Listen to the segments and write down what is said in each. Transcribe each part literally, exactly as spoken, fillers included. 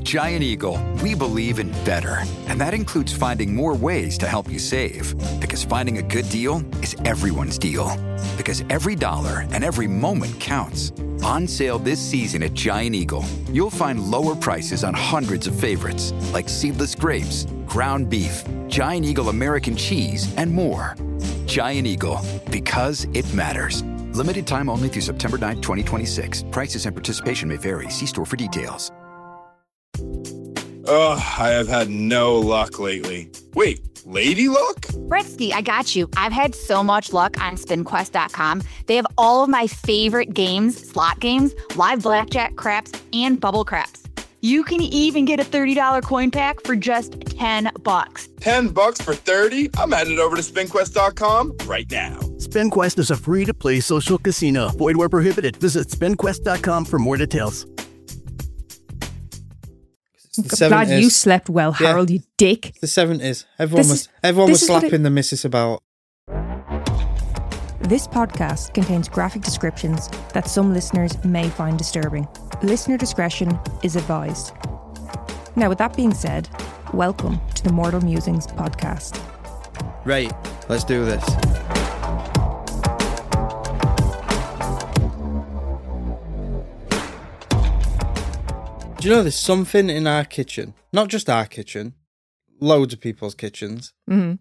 Giant Eagle, we believe in better. And that includes finding more ways to help you save. Because finding a good deal is everyone's deal. Because every dollar and every moment counts. On sale this season at Giant Eagle, you'll find lower prices on hundreds of favorites, like seedless grapes, ground beef, Giant Eagle American cheese, and more. Giant Eagle, because it matters. Limited time only through September ninth, twenty twenty-six. Prices and participation may vary. See store for details. Ugh, I have had no luck lately. Wait, lady luck? Britsky, I got you. I've had so much luck on spin quest dot com. They have all of my favorite games, slot games, live blackjack, craps, and bubble craps. You can even get a thirty dollars coin pack for just ten bucks. ten bucks for thirty? I'm headed over to spin quest dot com right now. SpinQuest is a free-to-play social casino. Void where prohibited. Visit spin quest dot com for more details. I'm glad seventies. you slept well, Harold, yeah. You dick. The seventies. Everyone this was is, everyone was slapping it, the missus about. This podcast contains graphic descriptions that some listeners may find disturbing. Listener discretion is advised. Now, with that being said, welcome to the Mortal Musings podcast. Right, let's do this. Do you know there's something in our kitchen, not just our kitchen, loads of people's kitchens. Mm-hmm.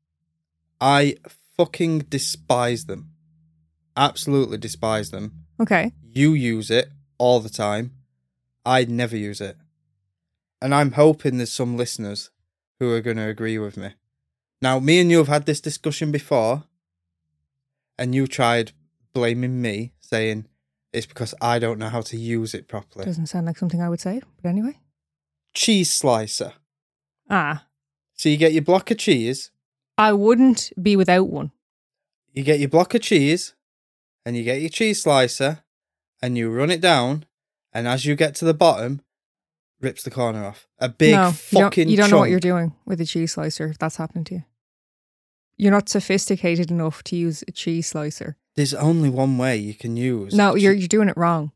I fucking despise them. Absolutely despise them. Okay. You use it all the time. I never use it. And I'm hoping there's some listeners who are going to agree with me. Now, me and you have had this discussion before, and you tried blaming me, saying it's because I don't know how to use it properly. Doesn't sound like something I would say, but anyway. Cheese slicer. Ah. So you get your block of cheese. I wouldn't be without one. You get your block of cheese, and you get your cheese slicer, and you run it down, and as you get to the bottom, rips the corner off. A big no, fucking You don't, you don't chunk. know what you're doing with a cheese slicer if that's happening to you. You're not sophisticated enough to use a cheese slicer. There's only one way you can use. No, you're you're doing it wrong.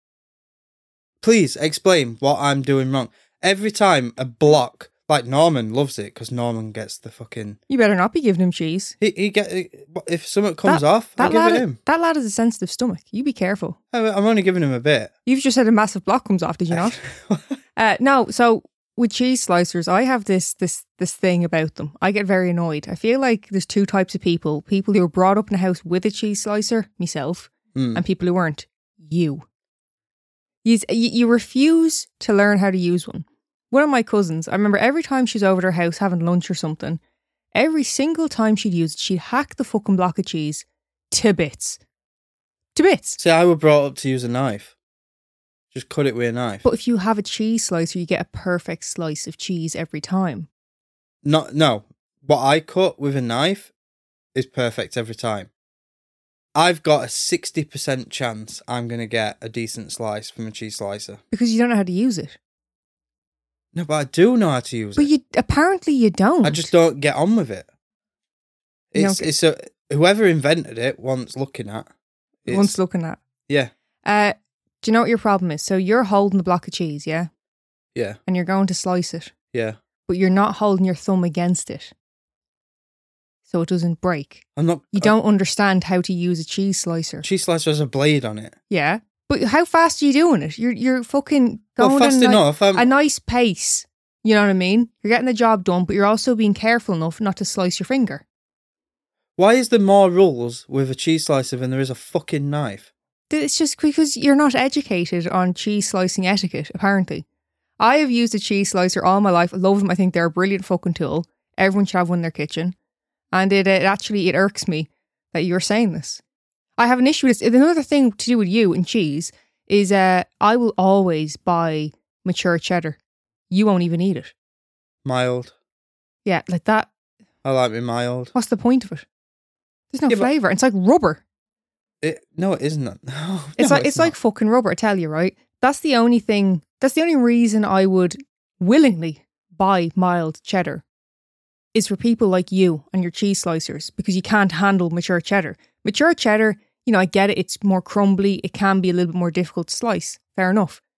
Please explain what I'm doing wrong. Every time a block, like Norman loves it because Norman gets the fucking. You better not be giving him cheese. He he get if something comes that, off, I that give lad, it him. That lad has a sensitive stomach. You be careful. I'm only giving him a bit. You've just had a massive block comes off, did you not? uh, no, so with cheese slicers, I have this this this thing about them. I get very annoyed. I feel like there's two types of people: people who were brought up in a house with a cheese slicer, myself, mm. and people who weren't. You. You you refuse to learn how to use one. One of my cousins, I remember every time she's over at her house having lunch or something, every single time she'd use it, she'd hack the fucking block of cheese to bits. To bits. See, I was brought up to use a knife. Just cut it with a knife. But if you have a cheese slicer, you get a perfect slice of cheese every time. No, no. What I cut with a knife is perfect every time. I've got a sixty percent chance I'm going to get a decent slice from a cheese slicer. Because you don't know how to use it. No, but I do know how to use but it. But you apparently you don't. I just don't get on with it. It's it's a whoever invented it wants looking at. It's, wants looking at. Yeah. Uh, do you know what your problem is? So you're holding the block of cheese, yeah? Yeah. And you're going to slice it. Yeah. But you're not holding your thumb against it. So it doesn't break. I'm not. You don't understand how to use a cheese slicer. Cheese slicer has a blade on it. Yeah. But how fast are you doing it? You're you're fucking going well, fast at enough. a, I'm... a nice pace. You know what I mean? You're getting the job done, but you're also being careful enough not to slice your finger. Why is there more rules with a cheese slicer than there is a fucking knife? It's just because you're not educated on cheese slicing etiquette, apparently. I have used a cheese slicer all my life. I love them. I think they're a brilliant fucking tool. Everyone should have one in their kitchen. And it, it actually, it irks me that you're saying this. I have an issue with this. Another thing to do with you and cheese is uh, I will always buy mature cheddar. You won't even eat it. Mild. Yeah, like that. I like me mild. What's the point of it? There's no yeah, flavour. It's like rubber. It, no, it isn't. No, it's no, like it's, it's like fucking rubber, I tell you, right? That's the only thing, that's the only reason I would willingly buy mild cheddar is for people like you and your cheese slicers, because you can't handle mature cheddar. Mature cheddar, you know, I get it, it's more crumbly, it can be a little bit more difficult to slice, fair enough.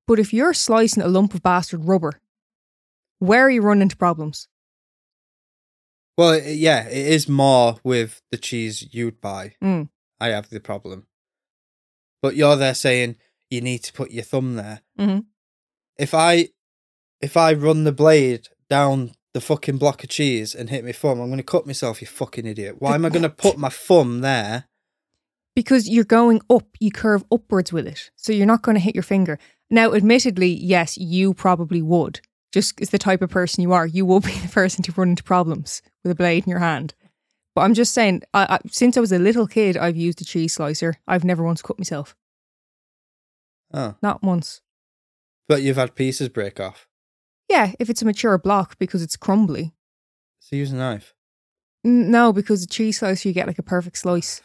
But if you're slicing a lump of bastard rubber, where are you running into problems? Well, it- yeah, it is more with the cheese you'd buy. Mm. I have the problem. But you're there saying you need to put your thumb there. Mm-hmm. If I if I run the blade down the fucking block of cheese and hit my thumb, I'm going to cut myself, you fucking idiot. Why am I going to put my thumb there? Because you're going up, you curve upwards with it. So you're not going to hit your finger. Now, admittedly, yes, you probably would. Just as the type of person you are, you will be the person to run into problems with a blade in your hand. But I'm just saying, I, I, since I was a little kid, I've used a cheese slicer. I've never once cut myself. Oh. Not once. But you've had pieces break off. Yeah, if it's a mature block because it's crumbly. So use a knife. N- No, because a cheese slicer, you get like a perfect slice.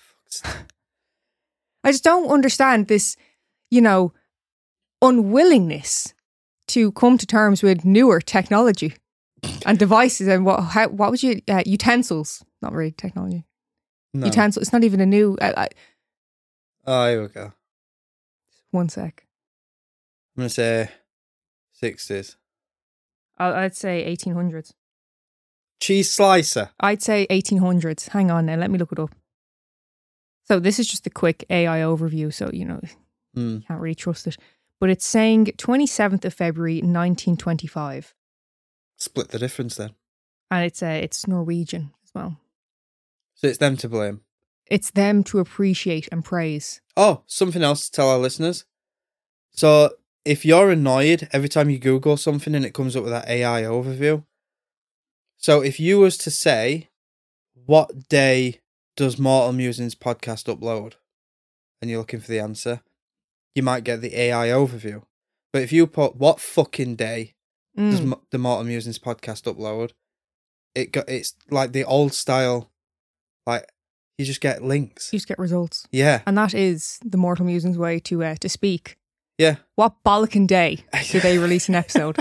I just don't understand this, you know, unwillingness to come to terms with newer technology and devices and what how, what would you, uh, utensils, not really technology. No. Utensil, it's not even a new, uh, uh, Oh, here we go. one sec. I'm going to say sixties. I'll, I'd say eighteen hundreds. Cheese slicer. I'd say eighteen hundreds. Hang on now, let me look it up. So this is just a quick A I overview, so, you know, Mm. can't really trust it. But it's saying twenty-seventh of February, nineteen twenty-five. Split the difference then. And it's uh, it's Norwegian as well. So it's them to blame. It's them to appreciate and praise. Oh, something else to tell our listeners. So if you're annoyed every time you Google something and it comes up with that A I overview. So if you was to say, what day does Mortal Musings podcast upload? And you're looking for the answer, you might get the A I overview. But if you put, what fucking day Mm. does Mo- the Mortal Musings podcast upload? It got, it's like the old style, like you just get links. You just get results. Yeah. And that is the Mortal Musings way to uh, to speak. Yeah. What bollocking day did they release an episode?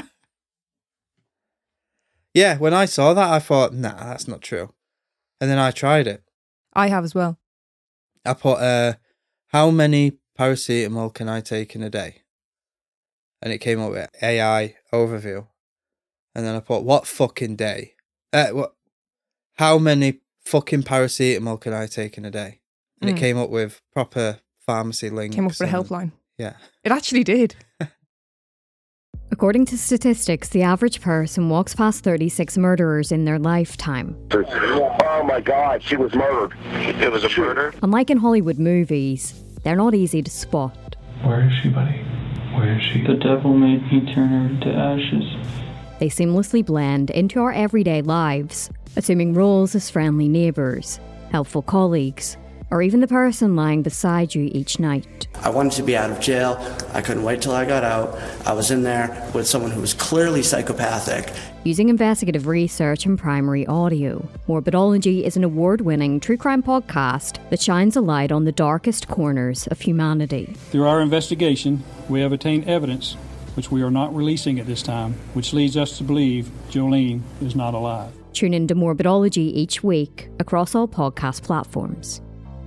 Yeah, when I saw that, I thought, nah, that's not true. And then I tried it. I have as well. I put, uh, how many paracetamol can I take in a day? And it came up with A I overview. And then I put, what fucking day? Uh, what? How many fucking paracetamol can I take in a day? And Mm. it came up with proper pharmacy links. Came up with a and- helpline. Yeah. It actually did. According to statistics, the average person walks past thirty-six murderers in their lifetime. Oh my God, she was murdered. It was a murder? Unlike in Hollywood movies, they're not easy to spot. Where is she, buddy? Where is she? The devil made me turn her into ashes. They seamlessly blend into our everyday lives, assuming roles as friendly neighbours, helpful colleagues, or even the person lying beside you each night. I wanted to be out of jail. I couldn't wait till I got out. I was in there with someone who was clearly psychopathic. Using investigative research and primary audio, Morbidology is an award-winning true crime podcast that shines a light on the darkest corners of humanity. Through our investigation, we have attained evidence which we are not releasing at this time, which leads us to believe Jolene is not alive. Tune into Morbidology each week across all podcast platforms.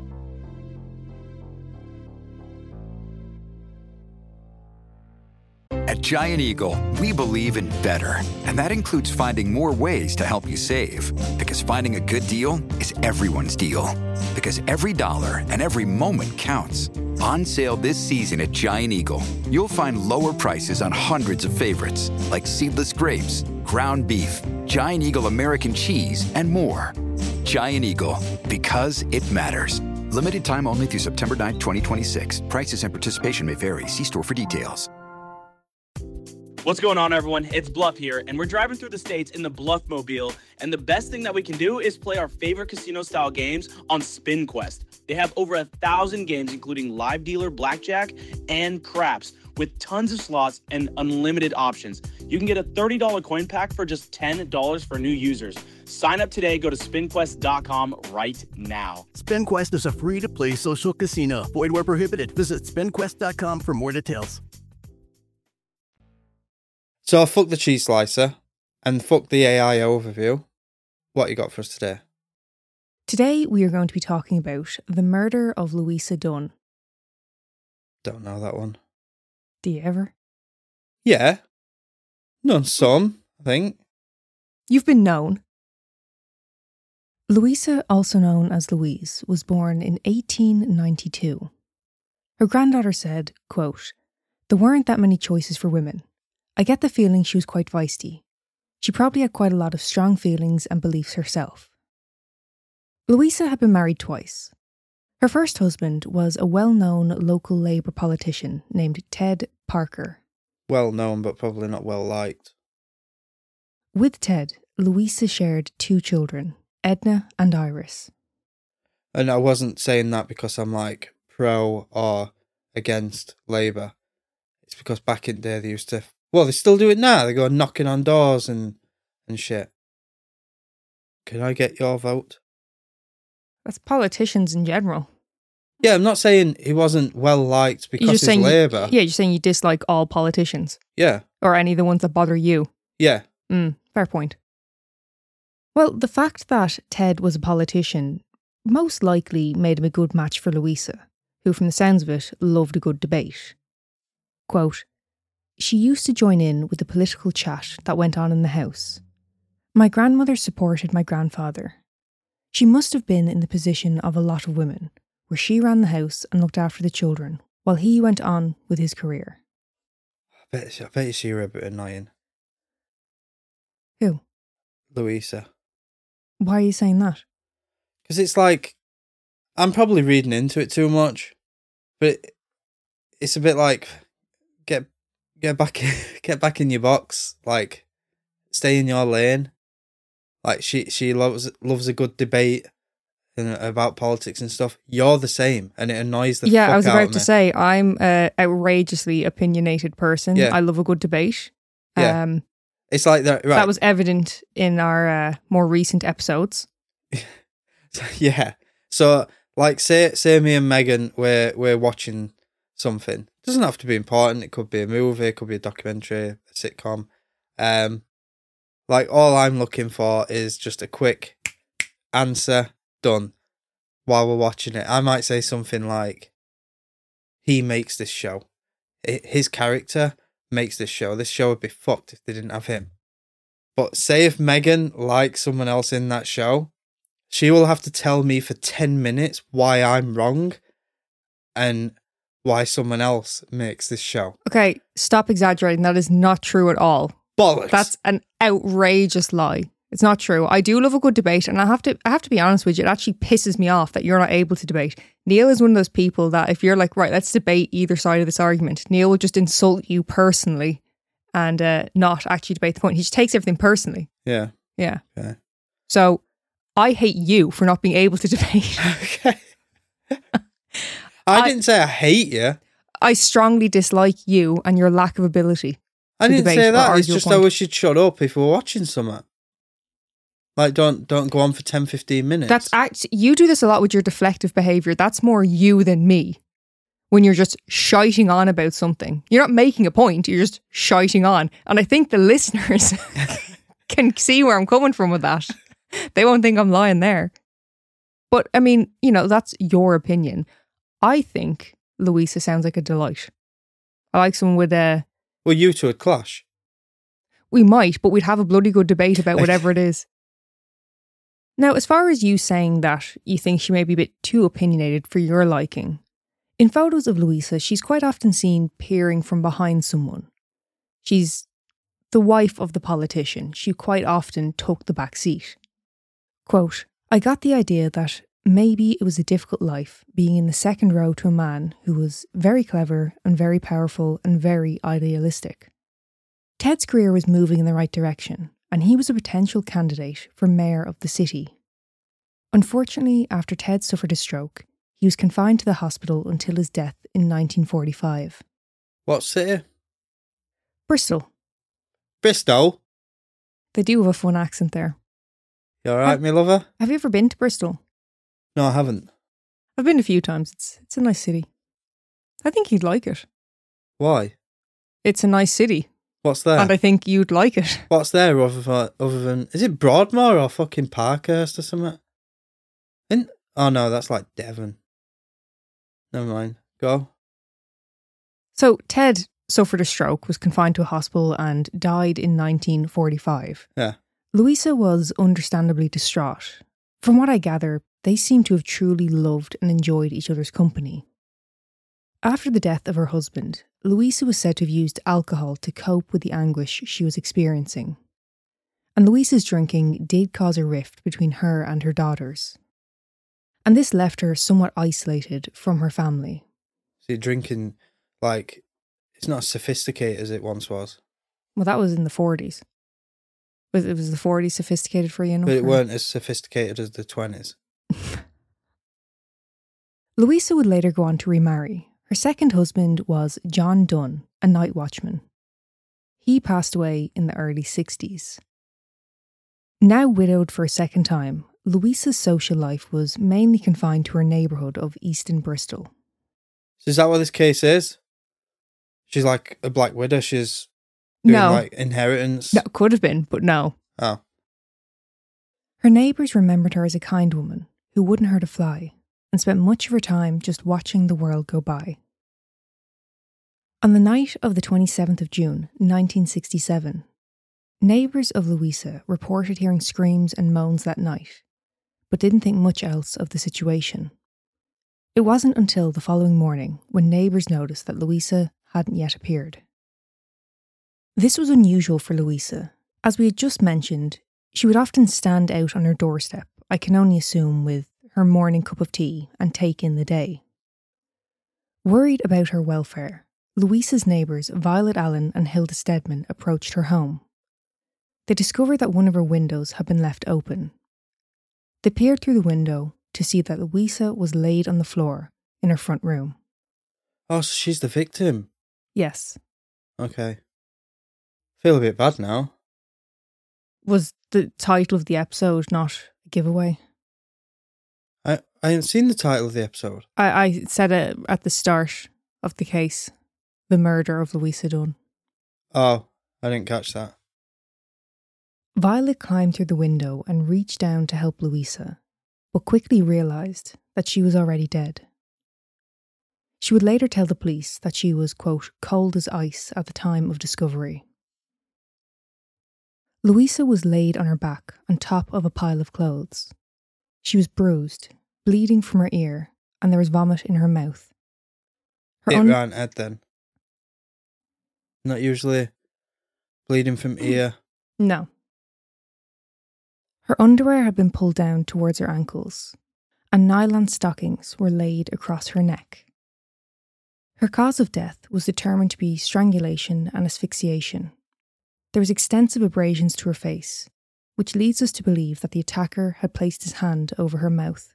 At Giant Eagle, we believe in better. And that includes finding more ways to help you save. Because finding a good deal is everyone's deal. Because every dollar and every moment counts. On sale this season at Giant Eagle, you'll find lower prices on hundreds of favorites, like seedless grapes, ground beef, Giant Eagle American cheese, and more. Giant Eagle, because it matters. Limited time only through September ninth, twenty twenty-six. Prices and participation may vary. See store for details. What's going on, everyone? It's Bluff here, and we're driving through the states in the Bluffmobile, and the best thing that we can do is play our favorite casino-style games on SpinQuest. They have over a thousand games, including live dealer blackjack and craps, with tons of slots and unlimited options. You can get a thirty dollars coin pack for just ten dollars for new users. Sign up today. Go to spin quest dot com right now. SpinQuest is a free-to-play social casino. Void where prohibited. Visit spin quest dot com for more details. So fuck the cheese slicer and fuck the A I overview. What you got for us today? Today we are going to be talking about the murder of Louisa Dunn. Don't know that one. Do you ever? Yeah. Known some, I think. You've been known. Louisa, also known as Louise, was born in eighteen ninety-two. Her granddaughter said, quote, "There weren't that many choices for women. I get the feeling she was quite feisty. She probably had quite a lot of strong feelings and beliefs herself." Louisa had been married twice. Her first husband was a well-known local Labour politician named Ted Parker. Well known, but probably not well liked. With Ted, Louisa shared two children, Edna and Iris. And I wasn't saying that because I'm like pro or against Labour. It's because back in the day they used to... Well, they still do it now. They go knocking on doors and, and shit. Can I get your vote? That's politicians in general. Yeah, I'm not saying he wasn't well liked because he's Labour. You, yeah, you're saying you dislike all politicians. Yeah. Or any of the ones that bother you. Yeah. Mm, fair point. Well, the fact that Ted was a politician most likely made him a good match for Louisa, who from the sounds of it loved a good debate. Quote, "She used to join in with the political chat that went on in the house. My grandmother supported my grandfather. She must have been in the position of a lot of women, where she ran the house and looked after the children, while he went on with his career." I bet, I bet you see her a bit annoying. Who? Louisa. Why are you saying that? Because it's like, I'm probably reading into it too much, but it, it's a bit like, get get back get back in your box, like, stay in your lane. Like, she, she loves loves a good debate and about politics and stuff. You're the same, and it annoys the yeah, fuck out of me. Yeah, I was about to say, I'm an outrageously opinionated person. Yeah. I love a good debate. Yeah. Um, it's like that, right. That was evident in our uh, more recent episodes. Yeah. So, like, say say me and Megan, we're, we're watching something. It doesn't have to be important. It could be a movie, it could be a documentary, a sitcom. Um, like, all I'm looking for is just a quick answer, done, while we're watching it. I might say something like, he makes this show. His character makes this show. This show would be fucked if they didn't have him. But say if Megan likes someone else in that show, she will have to tell me for ten minutes why I'm wrong and why someone else makes this show. Okay, stop exaggerating. That is not true at all. Bollocks. That's an outrageous lie. It's not true. I do love a good debate, and I have to I have to be honest with you, it actually pisses me off that you're not able to debate. Neil is one of those people that if you're like, right, let's debate either side of this argument, Neil will just insult you personally and uh, not actually debate the point. He just takes everything personally. Yeah. Yeah. Okay. So I hate you for not being able to debate. Okay. I, I didn't say I hate you. I strongly dislike you and your lack of ability. I didn't say that. It's just I wish you'd shut up if we're watching something. Like, don't don't go on for ten, fifteen minutes. That's act. You do this a lot with your deflective behaviour. That's more you than me. When you're just shiting on about something. You're not making a point, you're just shiting on. And I think the listeners can see where I'm coming from with that. They won't think I'm lying there. But, I mean, you know, that's your opinion. I think Louisa sounds like a delight. I like someone with a... Well, you two would clash. We might, but we'd have a bloody good debate about whatever it is. Now, as far as you saying that you think she may be a bit too opinionated for your liking, in photos of Louisa, she's quite often seen peering from behind someone. She's the wife of the politician. She quite often took the back seat. Quote, "I got the idea that maybe it was a difficult life being in the second row to a man who was very clever and very powerful and very idealistic. Ted's career was moving in the right direction, and he was a potential candidate for mayor of the city. Unfortunately, after Ted suffered a stroke, he was confined to the hospital until his death in nineteen forty-five. What city? Bristol. Bristol? They do have a fun accent there. You alright, me lover? Have you ever been to Bristol? No, I haven't. I've been a few times. It's it's a nice city. I think you'd like it. Why? It's a nice city. What's there? And I think you'd like it. What's there other than, other than is it Broadmoor or fucking Parkhurst or something? In, oh no, that's like Devon. Never mind. Go. So Ted suffered a stroke, was confined to a hospital and died in nineteen forty-five. Yeah. Louisa was understandably distraught. From what I gather, they seem to have truly loved and enjoyed each other's company. After the death of her husband, Louisa was said to have used alcohol to cope with the anguish she was experiencing. And Louisa's drinking did cause a rift between her and her daughters. And this left her somewhat isolated from her family. See, drinking, like, it's not as sophisticated as it once was. Well, that was in the forties. Was it was the forties sophisticated for you enough? But it or? weren't as sophisticated as the twenties. Louisa would later go on to remarry. Her second husband was John Dunn, a night watchman. He passed away in the early sixties. Now widowed for a second time, Louisa's social life was mainly confined to her neighbourhood of Easton, Bristol. So is that what this case is? She's like a black widow. She's doing No. like inheritance. No, could have been, but no. Oh. Her neighbours remembered her as a kind woman who wouldn't hurt a fly and spent much of her time just watching the world go by. On the night of the twenty-seventh of June, nineteen sixty-seven, neighbours of Louisa reported hearing screams and moans that night, but didn't think much else of the situation. It wasn't until the following morning when neighbours noticed that Louisa hadn't yet appeared. This was unusual for Louisa. As we had just mentioned, she would often stand out on her doorstep, I can only assume with her morning cup of tea, and take in the day. Worried about her welfare, Louisa's neighbours Violet Allen and Hilda Stedman approached her home. They discovered that one of her windows had been left open. They peered through the window to see that Louisa was laid on the floor in her front room. Oh, so she's the victim. Yes. Okay. Feel a bit bad now. Was the title of the episode not a giveaway? I, I haven't seen the title of the episode. I, I said it at the start of the case. The murder of Louisa Dunn. Oh, I didn't catch that. Violet climbed through the window and reached down to help Louisa, but quickly realised that she was already dead. She would later tell the police that she was, quote, cold as ice at the time of discovery. Louisa was laid on her back on top of a pile of clothes. She was bruised, bleeding from her ear, and there was vomit in her mouth. Her It un- ran head then. Not usually bleeding from ear. No. Her underwear had been pulled down towards her ankles, and nylon stockings were laid across her neck. Her cause of death was determined to be strangulation and asphyxiation. There was extensive abrasions to her face, which leads us to believe that the attacker had placed his hand over her mouth.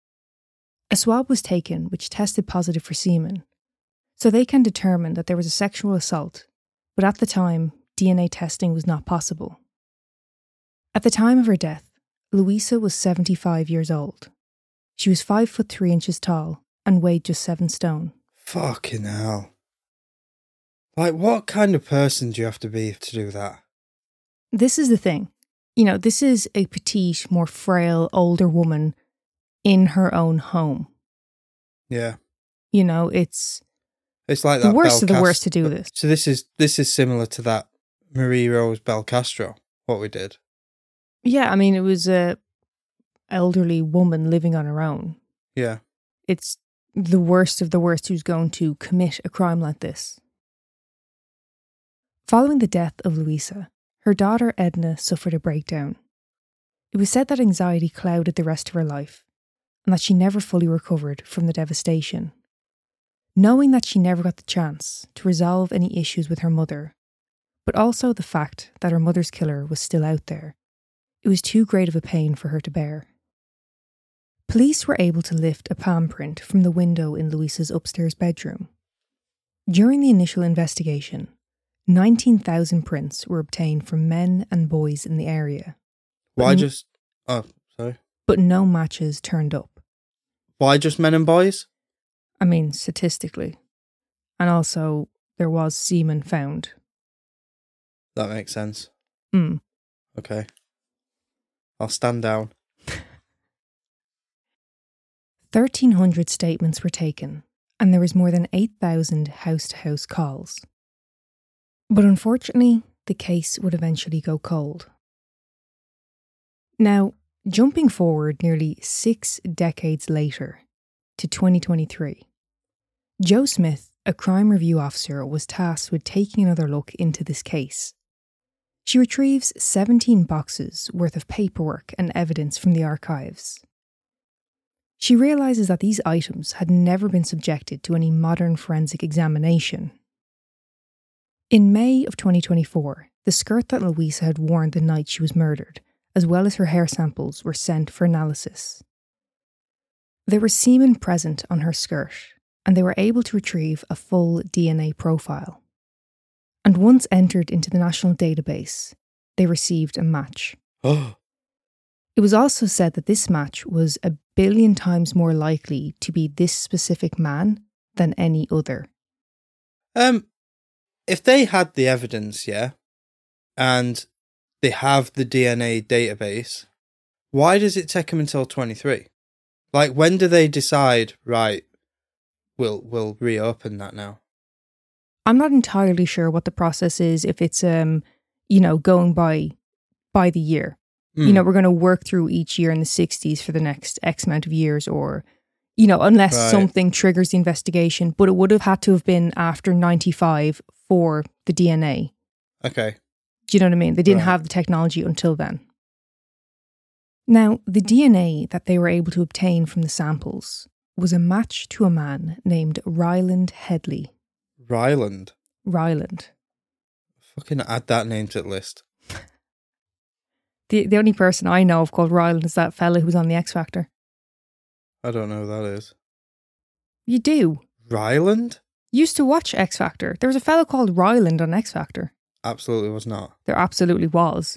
A swab was taken which tested positive for semen, so they can determine that there was a sexual assault, but at the time, D N A testing was not possible. At the time of her death, Louisa was seventy-five years old. She was five foot three inches tall and weighed just seven stone. Fucking hell. Like, what kind of person do you have to be to do that? This is the thing. You know, this is a petite, more frail, older woman in her own home. Yeah. You know, it's It's like the that worst of the Belcast- worst to do this. So this is this is similar to that Marie Rose Belcastro, what we did. Yeah, I mean, it was a elderly woman living on her own. Yeah. It's the worst of the worst who's going to commit a crime like this. Following the death of Louisa, her daughter Edna suffered a breakdown. It was said that anxiety clouded the rest of her life, and that she never fully recovered from the devastation. Knowing that she never got the chance to resolve any issues with her mother, but also the fact that her mother's killer was still out there, it was too great of a pain for her to bear. Police were able to lift a palm print from the window in Louisa's upstairs bedroom. During the initial investigation, nineteen thousand prints were obtained from men and boys in the area. Why But- just... Oh, sorry. But no matches turned up. Why just men and boys? I mean, statistically. And also, there was semen found. That makes sense. Hmm. Okay. I'll stand down. thirteen hundred statements were taken, and there was more than eight thousand house-to-house calls. But unfortunately, the case would eventually go cold. Now, jumping forward nearly six decades later to twenty twenty-three, Jo Smith, a crime review officer, was tasked with taking another look into this case. She retrieves seventeen boxes worth of paperwork and evidence from the archives. She realises that these items had never been subjected to any modern forensic examination. In May of twenty twenty-four, the skirt that Louisa had worn the night she was murdered, as well as her hair samples, were sent for analysis. There was semen present on her skirt, and they were able to retrieve a full D N A profile. And once entered into the national database, they received a match. Oh. It was also said that this match was a billion times more likely to be this specific man than any other. Um, if they had the evidence, yeah, and they have the D N A database, why does it take them until twenty-three? Like, when do they decide, right, we'll, we'll reopen that now? I'm not entirely sure what the process is, if it's, um, you know, going by by the year. Mm. You know, we're going to work through each year in the sixties for the next X amount of years, or, you know, unless right. something triggers the investigation. But it would have had to have been after ninety-five for the D N A. Okay. Do you know what I mean? They didn't right. have the technology until then. Now, the D N A that they were able to obtain from the samples was a match to a man named Ryland Headley. Ryland? Ryland. Fucking add that name to the list. The the only person I know of called Ryland is that fella who was on the X Factor. I don't know who that is. You do? Ryland? Used to watch X Factor. There was a fella called Ryland on X Factor. Absolutely was not. There absolutely was.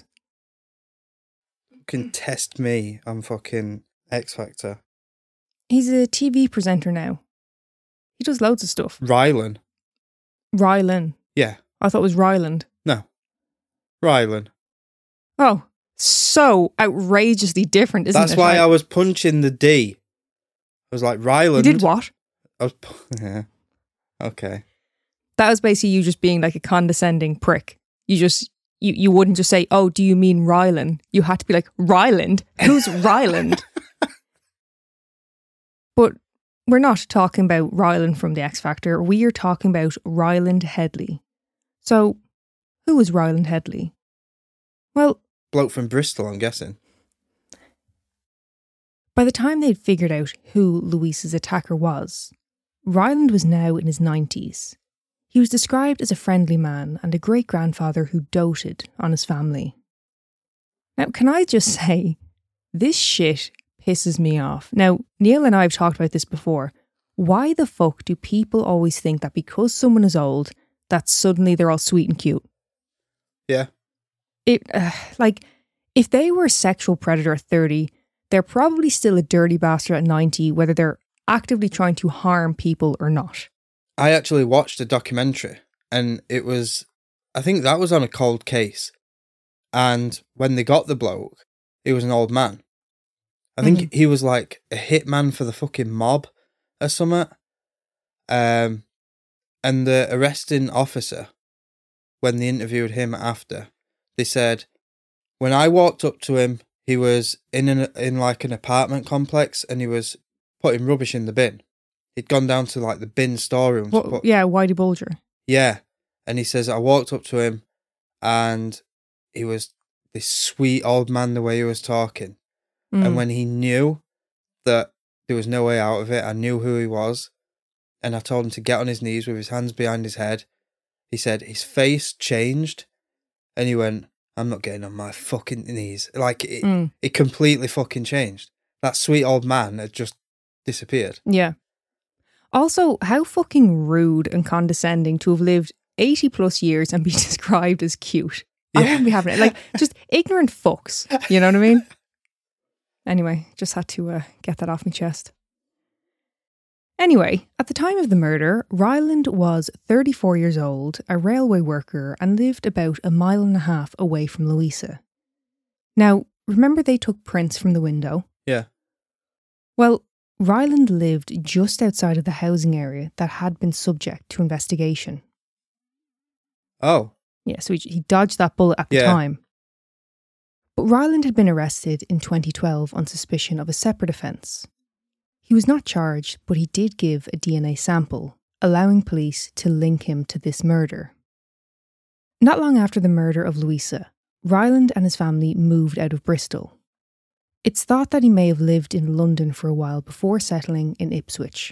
You can test me on fucking X Factor. He's a T V presenter now. He does loads of stuff. Ryland? Ryland. Yeah. I thought it was Ryland. No. Ryland. Oh, so outrageously different, isn't That's it? That's why like, I was punching the D. I was like, Ryland. You did what? I was, yeah. Okay. That was basically you just being like a condescending prick. You just, you, you wouldn't just say, oh, do you mean Ryland? You had to be like, Ryland? Who's Ryland? But we're not talking about Ryland from the X Factor. We are talking about Ryland Headley. So, who was Ryland Headley? Well, bloke from Bristol, I'm guessing. By the time they'd figured out who Louisa's attacker was, Ryland was now in his nineties. He was described as a friendly man and a great-grandfather who doted on his family. Now, can I just say, this shit pisses me off. Now, Neil and I have talked about this before. Why the fuck do people always think that because someone is old, that suddenly they're all sweet and cute? Yeah. It uh, like, if they were a sexual predator at thirty, they're probably still a dirty bastard at ninety, whether they're actively trying to harm people or not. I actually watched a documentary, and it was, I think that was on a cold case. And when they got the bloke, he was an old man. I think mm-hmm. he was like a hitman for the fucking mob or something. Um, and the arresting officer, when they interviewed him after, they said, when I walked up to him, he was in an in like an apartment complex, and he was putting rubbish in the bin. He'd gone down to like the bin storeroom. Well, put, yeah, Whitey Bulger. Yeah. And he says, I walked up to him, and he was this sweet old man the way he was talking. Mm. And when he knew that there was no way out of it, I knew who he was. And I told him to get on his knees with his hands behind his head. He said his face changed. And he went, I'm not getting on my fucking knees. Like, it, mm. it completely fucking changed. That sweet old man had just disappeared. Yeah. Also, how fucking rude and condescending to have lived eighty plus years and be described as cute. Yeah. I wouldn't be having it. Like, just ignorant fucks. You know what I mean? Anyway, just had to uh, get that off my chest. Anyway, at the time of the murder, Ryland was thirty-four years old, a railway worker, and lived about a mile and a half away from Louisa. Now, remember they took prints from the window? Yeah. Well, Ryland lived just outside of the housing area that had been subject to investigation. Oh. Yeah, so he, he dodged that bullet at the Yeah. time. But Ryland had been arrested in twenty twelve on suspicion of a separate offence. He was not charged, but he did give a D N A sample, allowing police to link him to this murder. Not long after the murder of Louisa, Ryland and his family moved out of Bristol. It's thought that he may have lived in London for a while before settling in Ipswich.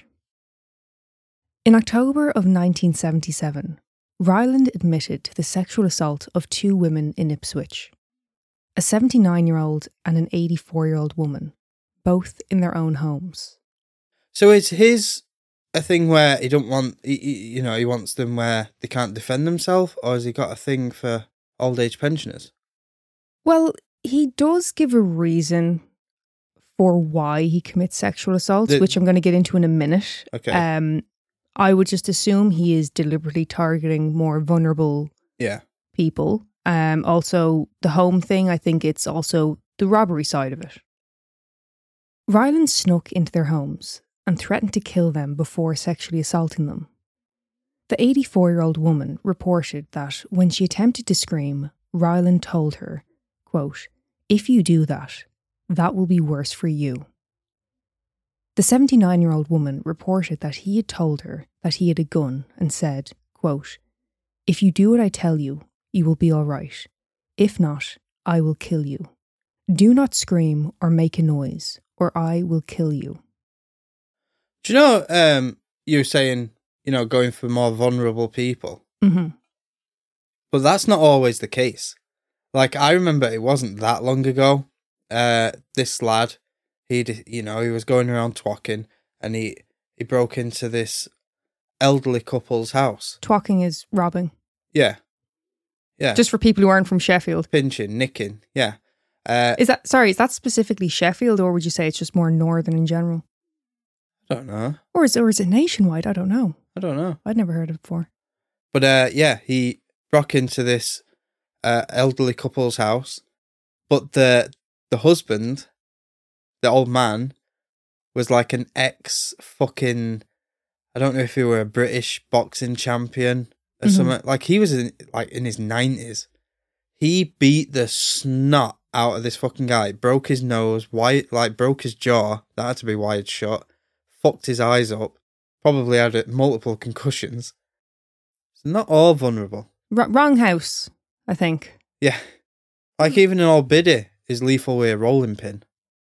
In October of nineteen seventy-seven, Ryland admitted to the sexual assault of two women in Ipswich, a seventy-nine-year-old and an eighty-four-year-old woman, both in their own homes. So is his a thing where he don't want, he, he, you know, he wants them where they can't defend themselves, or has he got a thing for old age pensioners? Well, he does give a reason for why he commits sexual assaults, The- which I'm going to get into in a minute. Okay. Um, I would just assume he is deliberately targeting more vulnerable Yeah. people. Um, also, the home thing, I think it's also the robbery side of it. Ryland snuck into their homes and threatened to kill them before sexually assaulting them. The eighty-four-year-old woman reported that when she attempted to scream, Ryland told her, quote, "If you do that, that will be worse for you." The seventy-nine-year-old woman reported that he had told her that he had a gun and said, quote, "If you do what I tell you, you will be all right. If not, I will kill you. Do not scream or make a noise, or I will kill you." Do you know, um, you're saying, you know, going for more vulnerable people, Mm-hmm. but that's not always the case. Like, I remember it wasn't that long ago. Uh, this lad, he'd, you know, he was going around twacking, and he, he broke into this elderly couple's house. Twacking is robbing. Yeah. Yeah. Just for people who aren't from Sheffield. Pinching, nicking, yeah. Uh, Is that, sorry, is that specifically Sheffield, or would you say it's just more northern in general? I don't know. Or is, or is it nationwide? I don't know. I don't know. I'd never heard of it before. But uh, yeah, he broke into this uh, elderly couple's house, but the the husband, the old man, was like an ex fucking, I don't know if he were a British boxing champion or Mhm. something. Like, he was in like in his nineties. He beat the snot out of this fucking guy, broke his nose, wired, like broke his jaw. That had to be wired shut. Fucked his eyes up. Probably had uh, multiple concussions. So not all vulnerable. R- wrong house, I think. Yeah. Like, even an old biddy is lethal with a rolling pin.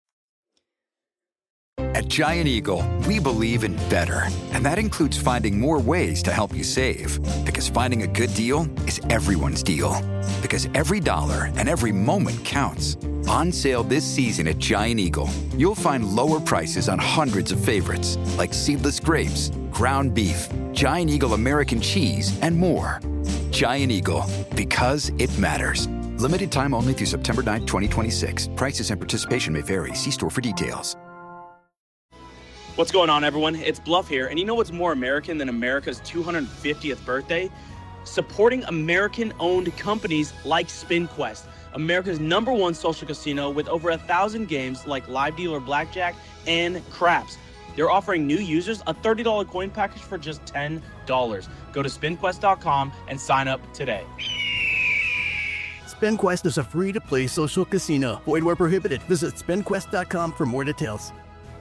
At Giant Eagle, we believe in better. And that includes finding more ways to help you save. Because finding a good deal is everyone's deal. Because every dollar and every moment counts. On sale this season at Giant Eagle, you'll find lower prices on hundreds of favorites, like seedless grapes, ground beef, Giant Eagle American cheese, and more. Giant Eagle, because it matters. Limited time only through September ninth, twenty twenty-six. Prices and participation may vary. See store for details. What's going on, everyone? It's Bluff here, and you know what's more American than America's two hundred fiftieth birthday? Supporting American-owned companies like SpinQuest, America's number one social casino with over a thousand games like Live Dealer Blackjack and Craps. They're offering new users a thirty dollars coin package for just ten dollars. Go to spin quest dot com and sign up today. SpinQuest is a free-to-play social casino. Void where prohibited. Visit spin quest dot com for more details.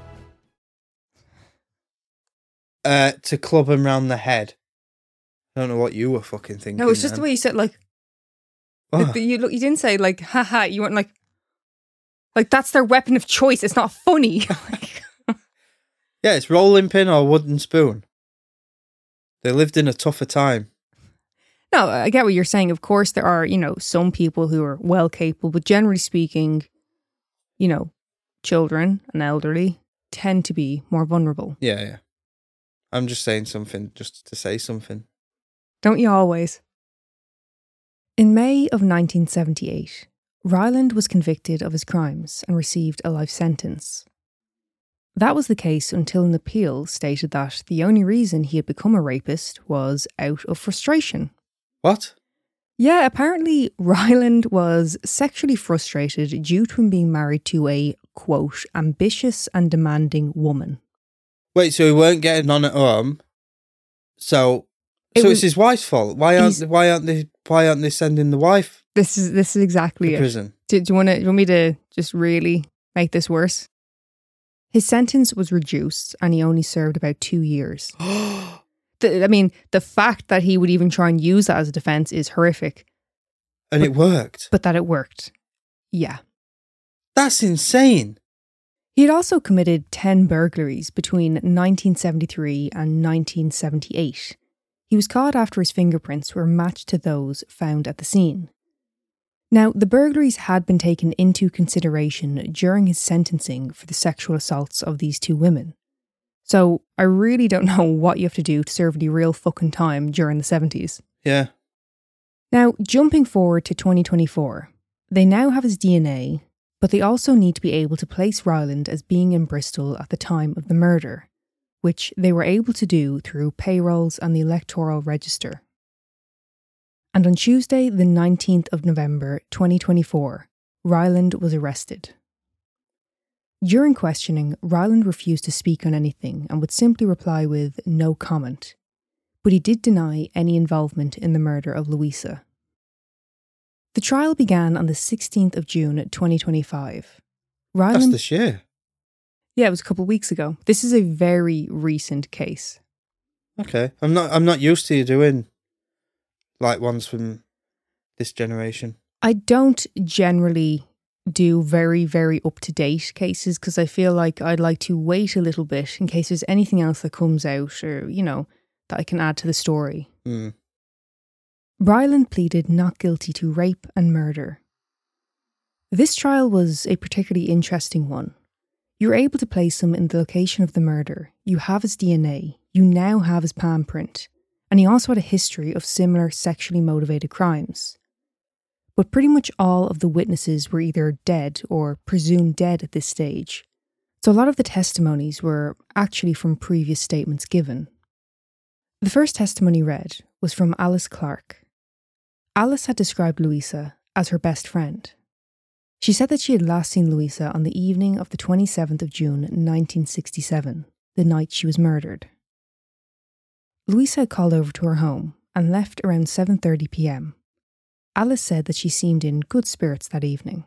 Uh, to club him round the head. I don't know what you were fucking thinking. No, it's just then. the way you said, like, Oh. like the, you look. You didn't say like, haha. You weren't like, like that's their weapon of choice. It's not funny. Yeah, it's rolling pin or wooden spoon. They lived in a tougher time. No, I get what you're saying. Of course, there are, you know, some people who are well capable, but generally speaking, you know, children and elderly tend to be more vulnerable. Yeah, yeah. I'm just saying something just to say something. Don't you always? In May of nineteen seventy-eight, Ryland was convicted of his crimes and received a life sentence. That was the case until an appeal stated that the only reason he had become a rapist was out of frustration. What? Yeah, apparently Ryland was sexually frustrated due to him being married to a, quote, ambitious and demanding woman. Wait, so he weren't getting on at home? So, It so was- it's his wife's fault. Why aren't He's- Why aren't they why aren't they sending the wife This is this is exactly to it. prison? Do, do you want to? Do you want me to just really make this worse? His sentence was reduced, and he only served about two years. the, I mean, the fact that he would even try and use that as a defense is horrific. And but, it worked. But that it worked, yeah. That's insane. He had also committed ten burglaries between nineteen seventy-three and nineteen seventy-eight. He was caught after his fingerprints were matched to those found at the scene. Now, the burglaries had been taken into consideration during his sentencing for the sexual assaults of these two women. So, I really don't know what you have to do to serve any real fucking time during the seventies. Yeah. Now, jumping forward to twenty twenty-four, they now have his D N A, but they also need to be able to place Ryland as being in Bristol at the time of the murder, which they were able to do through payrolls and the electoral register. And on Tuesday, the nineteenth of November, twenty twenty-four, Ryland was arrested. During questioning, Ryland refused to speak on anything and would simply reply with no comment, but he did deny any involvement in the murder of Louisa. The trial began on the sixteenth of June, twenty twenty-five. Ryland, That's this year. Yeah, it was a couple of weeks ago. This is a very recent case. Okay. I'm not I'm not used to you doing like ones from this generation. I don't generally do very, very up-to-date cases because I feel like I'd like to wait a little bit in case there's anything else that comes out or, you know, that I can add to the story. Mm. Ryland pleaded not guilty to rape and murder. This trial was a particularly interesting one. You were able to place him in the location of the murder. You have his D N A. You now have his palm print. And he also had a history of similar sexually motivated crimes. But pretty much all of the witnesses were either dead or presumed dead at this stage. So a lot of the testimonies were actually from previous statements given. The first testimony read was from Alice Clark. Alice had described Louisa as her best friend. She said that she had last seen Louisa on the evening of the twenty-seventh of June nineteen sixty-seven, the night she was murdered. Louisa had called over to her home and left around seven thirty p.m. Alice said that she seemed in good spirits that evening.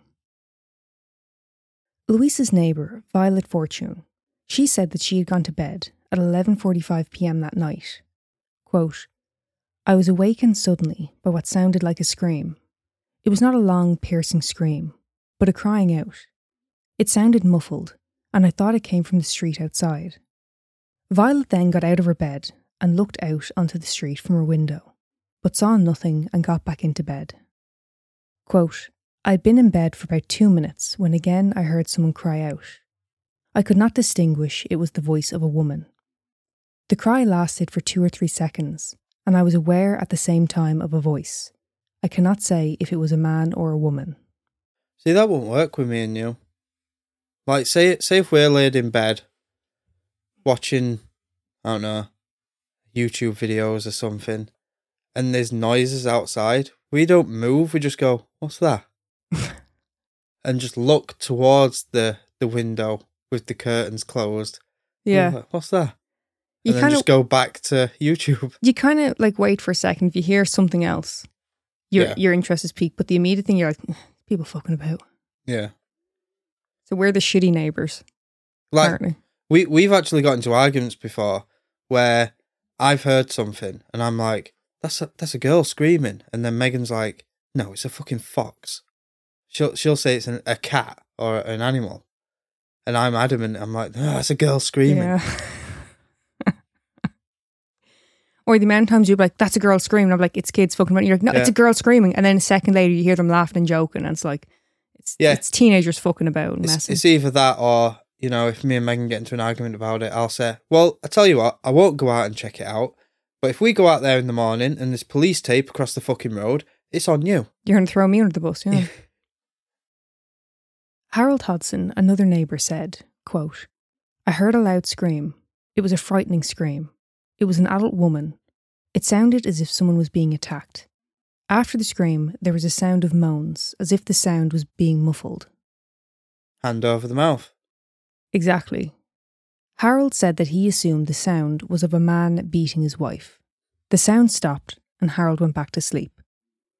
Louisa's neighbour, Violet Fortune, she said that she had gone to bed at eleven forty-five p.m. that night. Quote, I was awakened suddenly by what sounded like a scream. It was not a long, piercing scream, but a crying out. It sounded muffled, and I thought it came from the street outside. Violet then got out of her bed and looked out onto the street from her window, but saw nothing and got back into bed. Quote, I'd been in bed for about two minutes when again I heard someone cry out. I could not distinguish it was the voice of a woman. The cry lasted for two or three seconds, and I was aware at the same time of a voice. I cannot say if it was a man or a woman. See, that won't work with me and you. Like, say, say if we're laid in bed, watching, I don't know, YouTube videos or something, and there's noises outside, we don't move, we just go, what's that? And just look towards the, the window with the curtains closed. Yeah. Like, what's that? You and then kinda, just go back to YouTube. You kind of like wait for a second. If you hear something else, your Yeah. your interest is peaked. But the immediate thing you're like, people fucking about. Yeah. So we're the shitty neighbours. Like, apparently. we, we've actually got into arguments before where I've heard something and I'm like, that's a, that's a girl screaming. And then Megan's like, no, it's a fucking fox. She'll, she'll say it's an, a cat or an animal. And I'm adamant. I'm like, no, that's a girl screaming. Yeah. Or the amount of times you're like, that's a girl screaming. I'm like, it's kids fucking running. You're like, no, Yeah. it's a girl screaming. And then a second later, you hear them laughing and joking. And it's like, it's, Yeah. it's teenagers fucking about and It's, messing. it's either that or, you know, if me and Megan get into an argument about it, I'll say, well, I tell you what, I won't go out and check it out. But if we go out there in the morning and there's police tape across the fucking road, it's on you. You're going to throw me under the bus, yeah. Harold Hodson, another neighbour, said, quote, I heard a loud scream. It was a frightening scream. It was an adult woman. It sounded as if someone was being attacked. After the scream, there was a sound of moans, as if the sound was being muffled. Hand over the mouth. Exactly. Harold said that he assumed the sound was of a man beating his wife. The sound stopped, and Harold went back to sleep.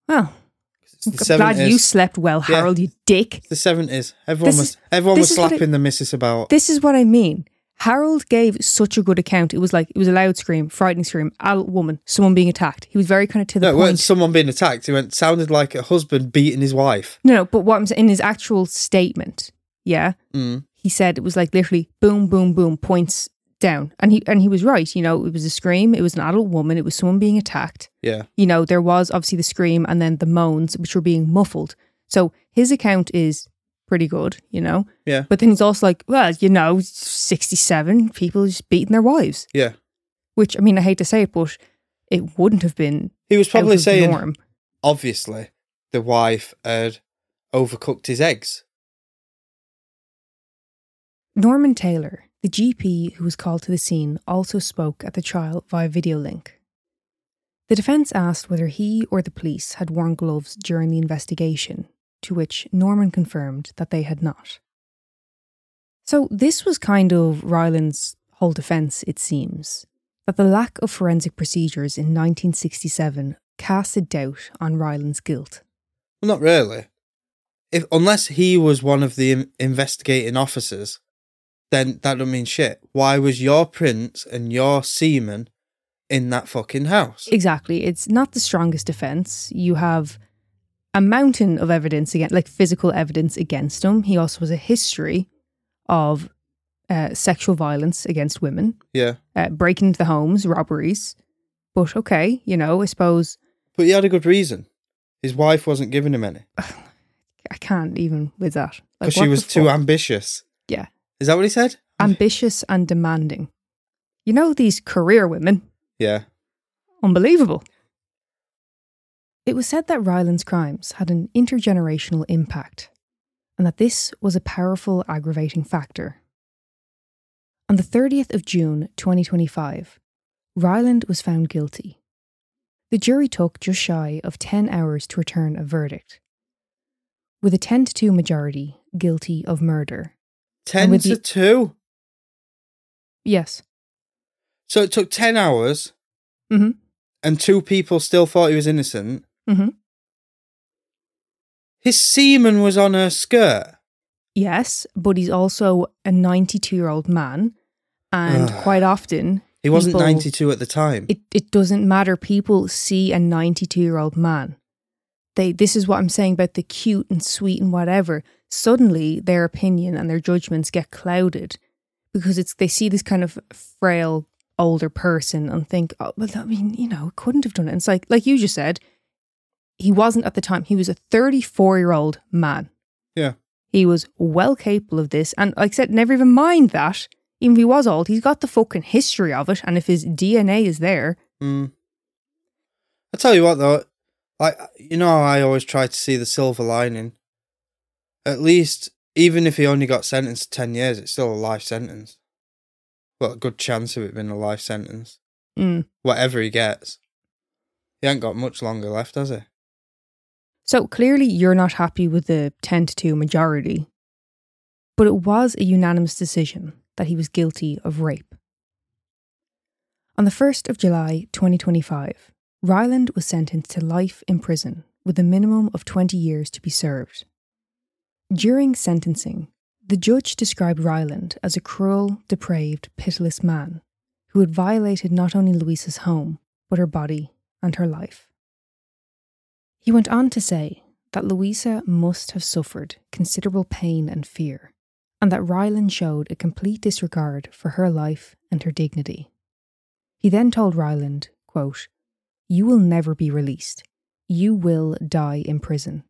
Well, the I'm glad seventies. you slept well, Harold, Yeah. you dick. It's the seventies. Everyone This was is- everyone this was is what slapping I- the missus about. This is what I mean. Harold gave such a good account. It was like, it was a loud scream, frightening scream, adult woman, someone being attacked. He was very kind of to the no, it point. wasn't someone being attacked. It went sounded like a husband beating his wife. No, no, but what I'm saying, in his actual statement, yeah, Mm. he said it was like literally boom, boom, boom, points down. And he and he was right. You know, it was a scream. It was an adult woman. It was someone being attacked. Yeah. You know, there was obviously the scream and then the moans, which were being muffled. So his account is pretty good, you know. Yeah. But then he's also like, well, you know, sixty-seven people just beating their wives. Yeah. Which, I mean, I hate to say it, but it wouldn't have been. He was probably out of the saying, norm. obviously, the wife had overcooked his eggs. Norman Taylor, the G P who was called to the scene, also spoke at the trial via video link. The defence asked whether he or the police had worn gloves during the investigation, to which Norman confirmed that they had not. So this was kind of Ryland's whole defence, it seems, that the lack of forensic procedures in nineteen sixty-seven casted doubt on Ryland's guilt. Well, not really. If unless he was one of the in- investigating officers, then that don't mean shit. Why was your prince and your semen in that fucking house? Exactly. It's not the strongest defence. You have a mountain of evidence, again, like physical evidence against him. He also has a history of uh, sexual violence against women. Yeah. Uh, breaking into the homes, robberies. But okay, you know, I suppose... But he had a good reason. His wife wasn't giving him any. I can't even with that. Because Like, she what was the too fuck? ambitious. Yeah. Is that what he said? Ambitious and demanding. You know, these career women. Yeah. Unbelievable. It was said that Ryland's crimes had an intergenerational impact, and that this was a powerful aggravating factor. On the thirtieth of June twenty twenty-five, Ryland was found guilty. The jury took just shy of ten hours to return a verdict, with a ten to two majority guilty of murder. Ten with to the- two? Yes. So it took ten hours Mm-hmm. and two people still thought he was innocent. Mm-hmm. His semen was on her skirt. Yes, but he's also a ninety-two-year-old man, and Ugh. quite often... He wasn't people- ninety-two at the time. It it doesn't matter. People see a ninety-two-year-old man. They this is what I'm saying about the cute and sweet and whatever. Suddenly, their opinion and their judgments get clouded because it's they see this kind of frail older person and think, oh, well, I mean, you know, couldn't have done it. And it's like like you just said, he wasn't at the time. He was a thirty-four-year-old man. Yeah. He was well capable of this, and like I said, never even mind that. Even if he was old, he's got the fucking history of it, and if his D N A is there... Mm. I tell you what, though, like you know, how I always try to see the silver lining. At least, even if he only got sentenced to ten years, it's still a life sentence. Well, a good chance of it being a life sentence. Mm. Whatever he gets. He ain't got much longer left, has he? So clearly you're not happy with the ten to two majority, but it was a unanimous decision that he was guilty of rape. On the first of July twenty twenty-five, Ryland was sentenced to life in prison with a minimum of twenty years to be served. During sentencing, the judge described Ryland as a cruel, depraved, pitiless man who had violated not only Louisa's home, but her body and her life. He went on to say that Louisa must have suffered considerable pain and fear, and that Ryland showed a complete disregard for her life and her dignity. He then told Ryland, quote, "You will never be released. You will die in prison."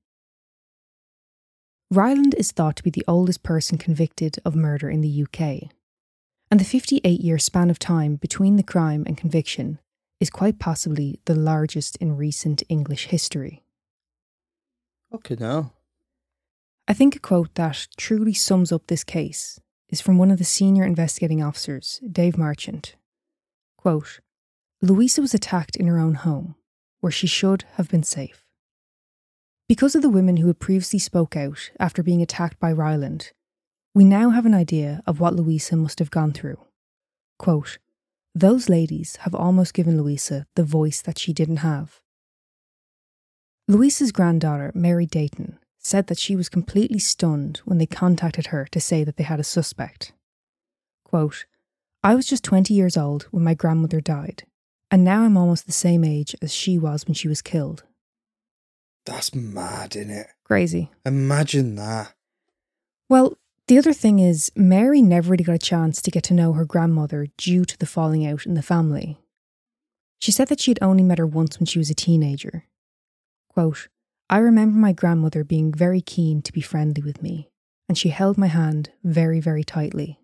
Ryland is thought to be the oldest person convicted of murder in the U K, and the fifty-eight-year span of time between the crime and conviction is quite possibly the largest in recent English history. Okay, now. I think a quote that truly sums up this case is from one of the senior investigating officers, Dave Marchant. Quote, "Louisa was attacked in her own home, where she should have been safe. Because of the women who had previously spoke out after being attacked by Ryland, we now have an idea of what Louisa must have gone through. Quote, those ladies have almost given Louisa the voice that she didn't have. Louisa's granddaughter, Mary Dayton, said that she was completely stunned when they contacted her to say that they had a suspect. Quote, I was just twenty years old when my grandmother died, and now I'm almost the same age as she was when she was killed. That's mad, innit? Crazy. Imagine that. Well, the other thing is, Mary never really got a chance to get to know her grandmother due to the falling out in the family. She said that she had only met her once when she was a teenager. Quote, I remember my grandmother being very keen to be friendly with me, and she held my hand very, very tightly.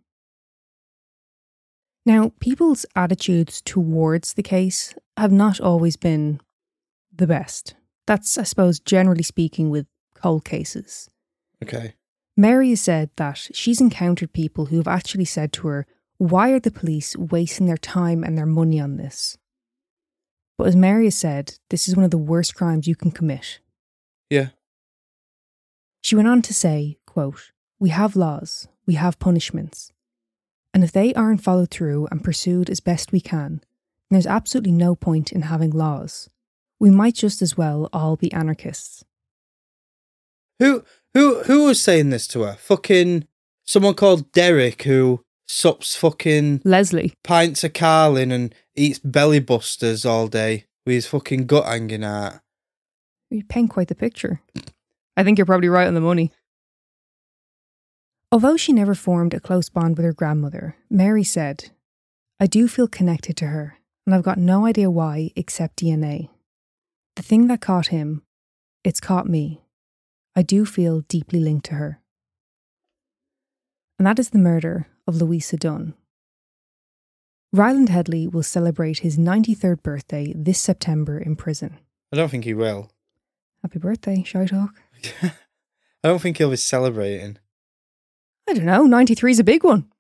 Now, people's attitudes towards the case have not always been the best. That's, I suppose, generally speaking with cold cases. Okay. Mary has said that she's encountered people who have actually said to her, why are the police wasting their time and their money on this? But as Mary has said, this is one of the worst crimes you can commit. Yeah. She went on to say, quote, we have laws, we have punishments. And if they aren't followed through and pursued as best we can, then there's absolutely no point in having laws. We might just as well all be anarchists. Who who who was saying this to her? Fucking someone called Derek who sups fucking Leslie pints of Carlin and eats belly busters all day with his fucking gut hanging out. You paint quite the picture. I think you're probably right on the money. Although she never formed a close bond with her grandmother, Mary said, I do feel connected to her, and I've got no idea why except D N A. The thing that caught him, it's caught me. I do feel deeply linked to her. And that is the murder of Louisa Dunn. Ryland Headley will celebrate his ninety-third birthday this September in prison. I don't think he will. Happy birthday, Shy Talk. I don't think he'll be celebrating. I don't know, ninety-three is a big one.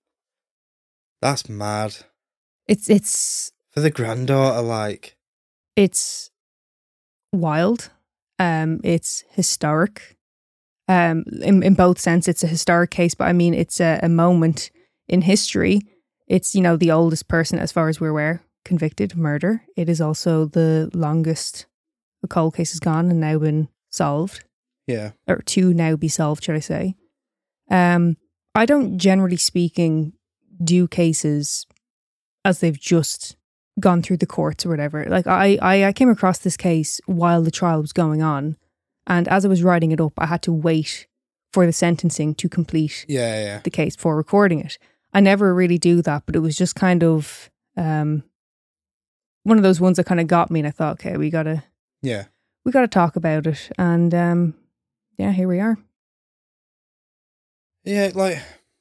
That's mad. It's, it's... For the granddaughter, like... It's wild. Um, it's historic. Um, in, in both sense, it's a historic case, but I mean, it's a, a moment in history. It's, you know, the oldest person, as far as we're aware, convicted of murder. It is also the longest a cold case has gone and now been solved. Yeah. Or to now be solved, should I say. Um, I don't, generally speaking, do cases as they've just gone through the courts or whatever. Like, I, I, I came across this case while the trial was going on. And as I was writing it up, I had to wait for the sentencing to complete yeah, yeah. the case before recording it. I never really do that, but it was just kind of um, one of those ones that kind of got me. And I thought, okay, we gotta, yeah, we gotta talk about it. And um, yeah, here we are. Yeah, like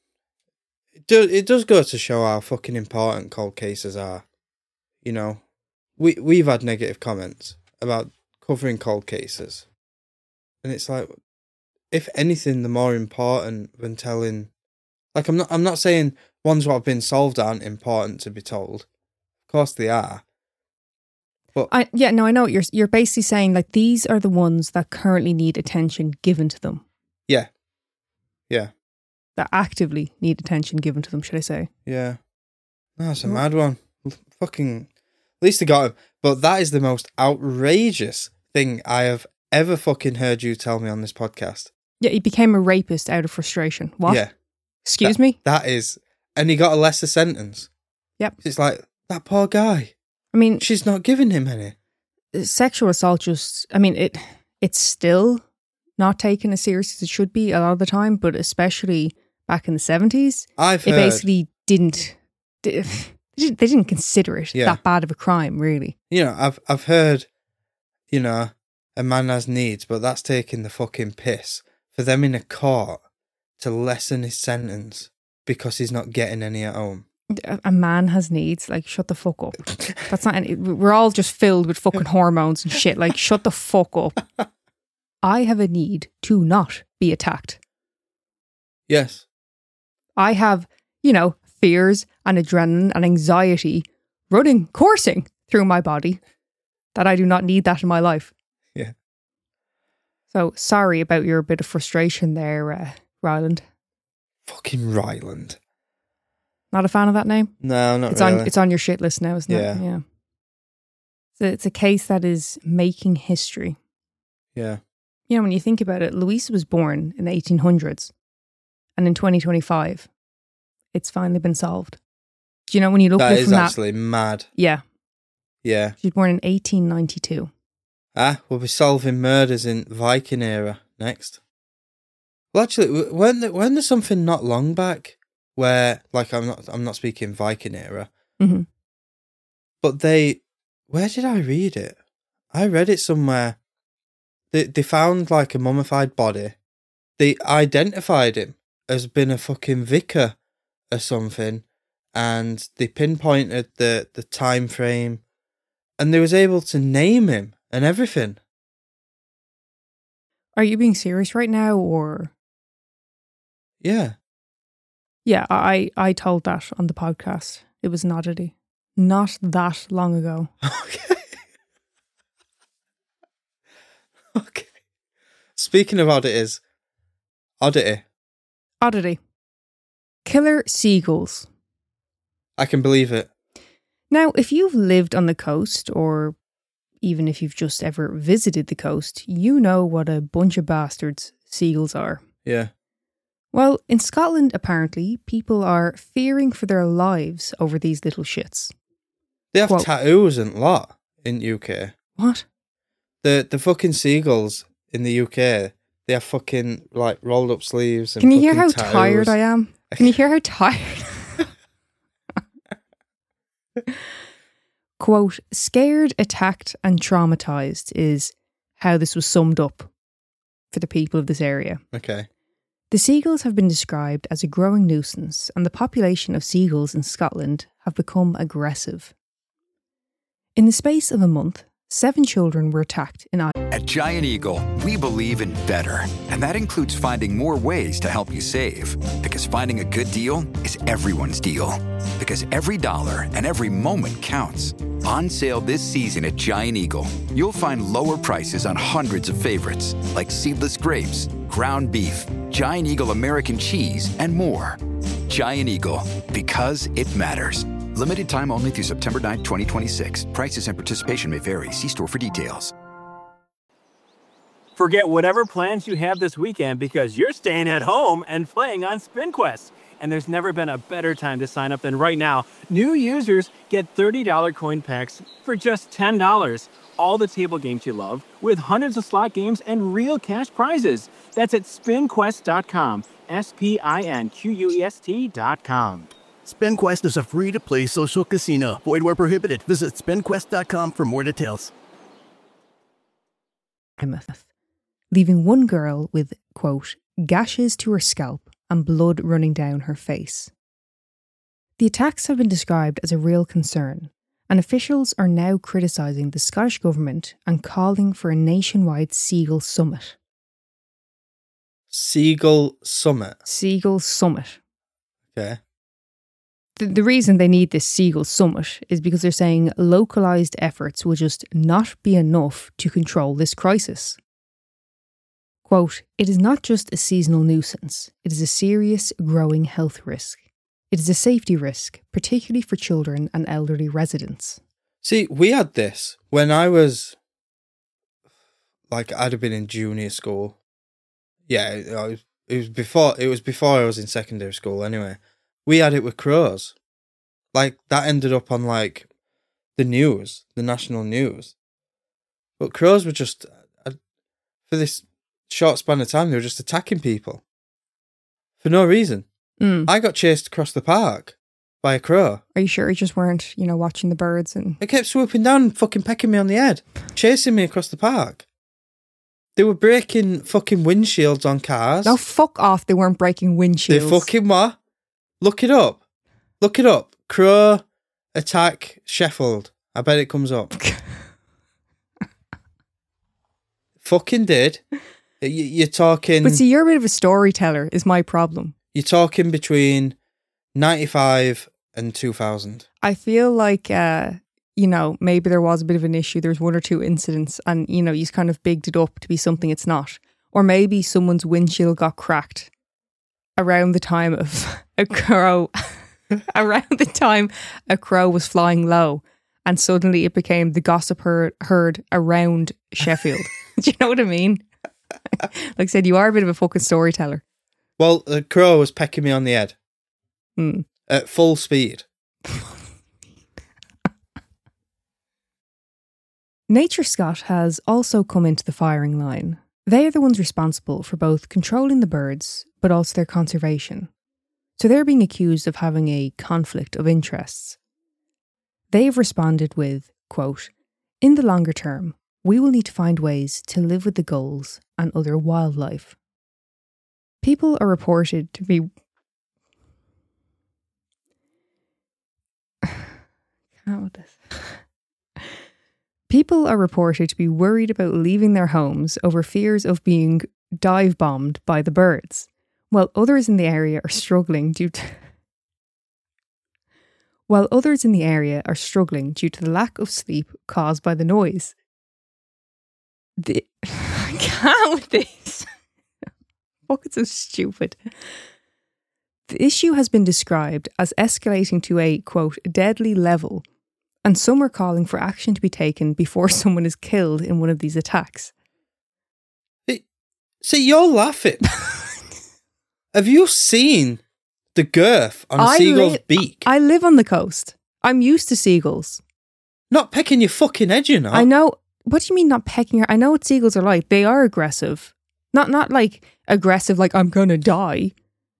it does. It does go to show how fucking important cold cases are. You know, we we've had negative comments about covering cold cases, and it's like, if anything, the more important than telling. Like, I'm not. I'm not saying ones that have been solved aren't important to be told. Of course they are. But I yeah no I know what you're you're basically saying, like, these are the ones that currently need attention given to them. Yeah. Yeah. That actively need attention given to them, should I say? Yeah. No, it's a oh. mad one. Fucking. At least they got him. But that is the most outrageous thing I have ever fucking heard you tell me on this podcast. Yeah, he became a rapist out of frustration. What? Yeah. Excuse that, me? That is... And he got a lesser sentence. Yep. It's like, that poor guy. I mean... She's not giving him any. Sexual assault just... I mean, it it's still not taken as serious as it should be a lot of the time, but especially back in the seventies. I've it heard... It basically didn't... They didn't consider it yeah. that bad of a crime, really. You know, I've I've heard, you know, a man has needs, but that's taking the fucking piss. For them in a court to lessen his sentence because he's not getting any at home. A man has needs, like, shut the fuck up. That's not any, we're all just filled with fucking hormones and shit. Like, shut the fuck up. I have a need to not be attacked. Yes. I have, you know, fears and adrenaline and anxiety running, coursing through my body that I do not need that in my life. Yeah. So sorry about your bit of frustration there, uh, Ryland. Fucking Ryland. Not a fan of that name? No, not it's really. On, it's on your shit list now, isn't yeah. it? Yeah. So it's a case that is making history. Yeah. You know, when you think about it, Louisa was born in the eighteen hundreds. And in twenty twenty-five, it's finally been solved. Do you know when you look that at it is from actually that, mad. Yeah. Yeah. She was born in eighteen ninety-two. Ah, we'll be solving murders in Viking era next. Well, actually, weren't there, weren't there something not long back where, like, I'm not, I'm not speaking Viking era, Mm-hmm. but they, where did I read it? I read it somewhere. They they found like a mummified body. They identified him as being a fucking vicar or something, and they pinpointed the the time frame, and they was able to name him and everything. Are you being serious right now, or? Yeah. Yeah, I, I told that on the podcast. It was an oddity. Not that long ago. Okay. Okay. Speaking of oddities, oddity. Oddity. Killer seagulls. I can believe it. Now, if you've lived on the coast, or even if you've just ever visited the coast, you know what a bunch of bastards seagulls are. Yeah. Well, in Scotland, apparently, people are fearing for their lives over these little shits. They have Quote, tattoos and lot in U K. What? The the fucking seagulls in the U K, they have fucking like rolled up sleeves and Can you hear how fucking tired tattoos. I am? Can you hear how tired? Quote, scared, attacked and traumatised is how this was summed up for the people of this area. Okay. The seagulls have been described as a growing nuisance, and the population of seagulls in Scotland have become aggressive. In the space of a month, seven children were attacked in Ireland. At Giant Eagle, we believe in better, and that includes finding more ways to help you save. Because finding a good deal is everyone's deal. Because every dollar and every moment counts. On sale this season at Giant Eagle, you'll find lower prices on hundreds of favorites, like seedless grapes, ground beef, Giant Eagle American cheese, and more. Giant Eagle, because it matters. Limited time only through September ninth, twenty twenty-six. Prices and participation may vary. See store for details. Forget whatever plans you have this weekend because you're staying at home and playing on SpinQuest. And there's never been a better time to sign up than right now. New users get thirty dollars coin packs for just ten dollars. All the table games you love with hundreds of slot games and real cash prizes. That's at spin quest dot com. S P I N Q U E S T dot com. SpinQuest is a free-to-play social casino. Void where prohibited. Visit spin quest dot com for more details. Leaving one girl with, quote, gashes to her scalp and blood running down her face. The attacks have been described as a real concern, and officials are now criticising the Scottish Government and calling for a nationwide Seagull Summit. Seagull Summit? Seagull Summit. Okay. The, the reason they need this Seagull Summit is because they're saying localised efforts will just not be enough to control this crisis. Quote, it is not just a seasonal nuisance, it is a serious growing health risk. It is a safety risk, particularly for children and elderly residents. See, we had this when I was, like, I'd have been in junior school. Yeah, it was, it was before. It was before I was in secondary school. Anyway, we had it with crows. Like that ended up on like the news, the national news. But crows were just uh, for this short span of time, they were just attacking people for no reason. Mm. I got chased across the park by a crow. Are you sure you just weren't, you know, watching the birds and... It kept swooping down and fucking pecking me on the head, chasing me across the park. They were breaking fucking windshields on cars. No, fuck off. They weren't breaking windshields. They fucking what? Look it up. Look it up. Crow attack Sheffield. I bet it comes up. Fucking did. You, you're talking... But see, you're a bit of a storyteller is my problem. You're talking between ninety-five and two thousand. I feel like, uh, you know, maybe there was a bit of an issue. There's one or two incidents and, you know, you kind of bigged it up to be something it's not. Or maybe someone's windshield got cracked around the time of a crow, around the time a crow was flying low. and suddenly it became the gossip herd, herd around Sheffield. Do you know what I mean? Like I said, you are a bit of a fucking storyteller. Well, the crow was pecking me on the head. Hmm. At full speed. Nature Scott has also come into the firing line. They are the ones responsible for both controlling the birds, but also their conservation. So they're being accused of having a conflict of interests. They've responded with, quote, "In the longer term, we will need to find ways to live with the gulls and other wildlife." People are reported to be... How with this? People are reported to be worried about leaving their homes over fears of being dive bombed by the birds, while others in the area are struggling due to while others in the area are struggling due to the lack of sleep caused by the noise. The I can't with this. Fuck, it's so stupid. The issue has been described as escalating to a, quote, deadly level, and some are calling for action to be taken before someone is killed in one of these attacks. It, see, you're laughing. Have you seen the girth on a I seagull's li- beak? I live on the coast. I'm used to seagulls. Not pecking your fucking head, you know. I know. What do you mean not pecking her? I know what seagulls are like. They are aggressive. Not not like aggressive like I'm gonna die.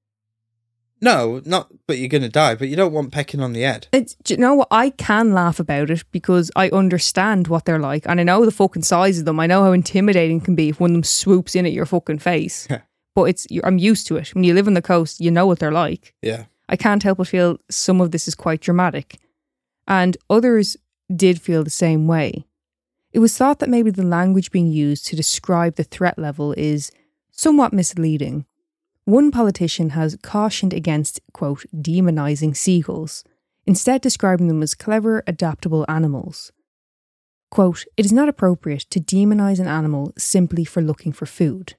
No, not, but you're going to die, but you don't want pecking on the head. It's, do you know what? I can laugh about it because I understand what they're like and I know the fucking size of them. I know how intimidating it can be if one of them swoops in at your fucking face. But it's I'm used to it. When you live on the coast, you know what they're like. Yeah. I can't help but feel some of this is quite dramatic. And others did feel the same way. It was thought that maybe the language being used to describe the threat level is somewhat misleading. One politician has cautioned against, quote, demonising seagulls, instead describing them as clever, adaptable animals. Quote, "It is not appropriate to demonise an animal simply for looking for food."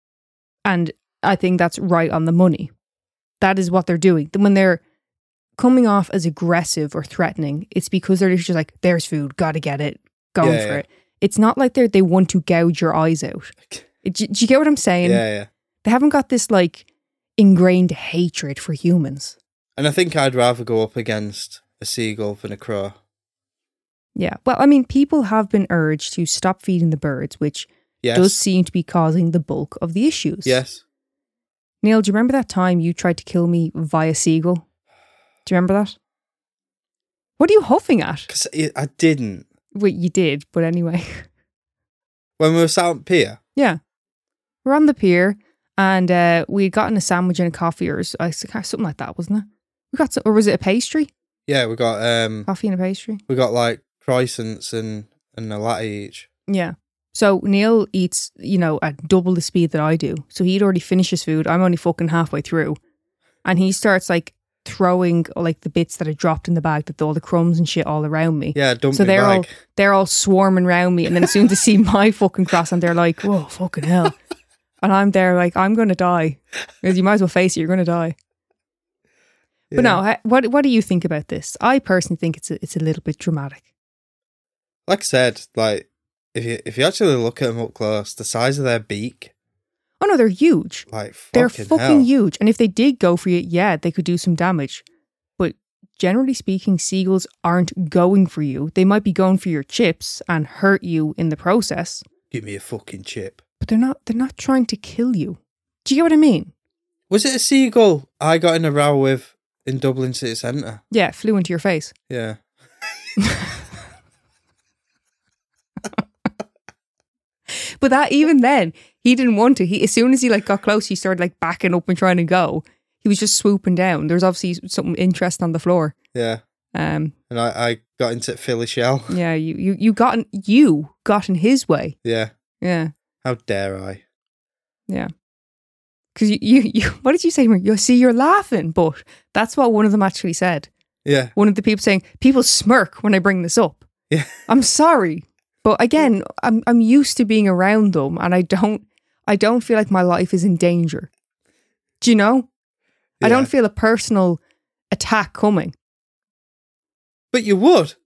And I think that's right on the money. That is what they're doing. When they're coming off as aggressive or threatening, it's because they're just like, there's food, gotta get it, going yeah, for yeah. it. It's not like they they want to gouge your eyes out. Do, do you get what I'm saying? Yeah, yeah. They haven't got this, like, ingrained hatred for humans. And I think I'd rather go up against a seagull than a crow. Yeah. Well, I mean, people have been urged to stop feeding the birds, which yes. does seem to be causing the bulk of the issues. Yes. Neil, do you remember that time you tried to kill me via seagull? Do you remember that? What are you huffing at? Because I didn't. Well, you did, but anyway. When we were sat on pier? Yeah. We're on the pier. And uh, we'd gotten a sandwich and a coffee or something like that, wasn't it? We got some, or was it a pastry? Yeah, we got um, coffee and a pastry. We got like croissants and, and a latte each. Yeah. So Neil eats, you know, at double the speed that I do. So he'd already finished his food. I'm only fucking halfway through. And he starts like throwing like the bits that are dropped in the bag, that all the crumbs and shit all around me. Yeah, dump So me they're bag. all they're all swarming around me. And then as soon as they see my fucking croissant, they're like, whoa, fucking hell. And I'm there like, I'm going to die. Because you might as well face it, you're going to die. Yeah. But no, what what do you think about this? I personally think it's a, it's a little bit dramatic. Like I said, like, if you if you actually look at them up close, the size of their beak. Oh no, they're huge. Like, fucking They're fucking hell. huge. And if they did go for you, yeah, they could do some damage. But generally speaking, seagulls aren't going for you. They might be going for your chips and hurt you in the process. Give me a fucking chip. But they're not they're not trying to kill you. Do you get what I mean? Was it a seagull I got in a row with in Dublin city centre? Yeah, it flew into your face. Yeah. But that even then, he didn't want to. He as soon as he like got close, he started like backing up and trying to go. He was just swooping down. There was obviously something interesting on the floor. Yeah. Um And I, I got into Philly shell. Yeah, you, you, you got in, you got in his way. Yeah. Yeah. How dare I? Yeah. Because you, you, you, what did you say? You see, you're laughing, but that's what one of them actually said. Yeah. One of the people saying, people smirk when I bring this up. Yeah. I'm sorry. But again, I'm I'm used to being around them and I don't I don't feel like my life is in danger. Do you know? Yeah. I don't feel a personal attack coming. But you would.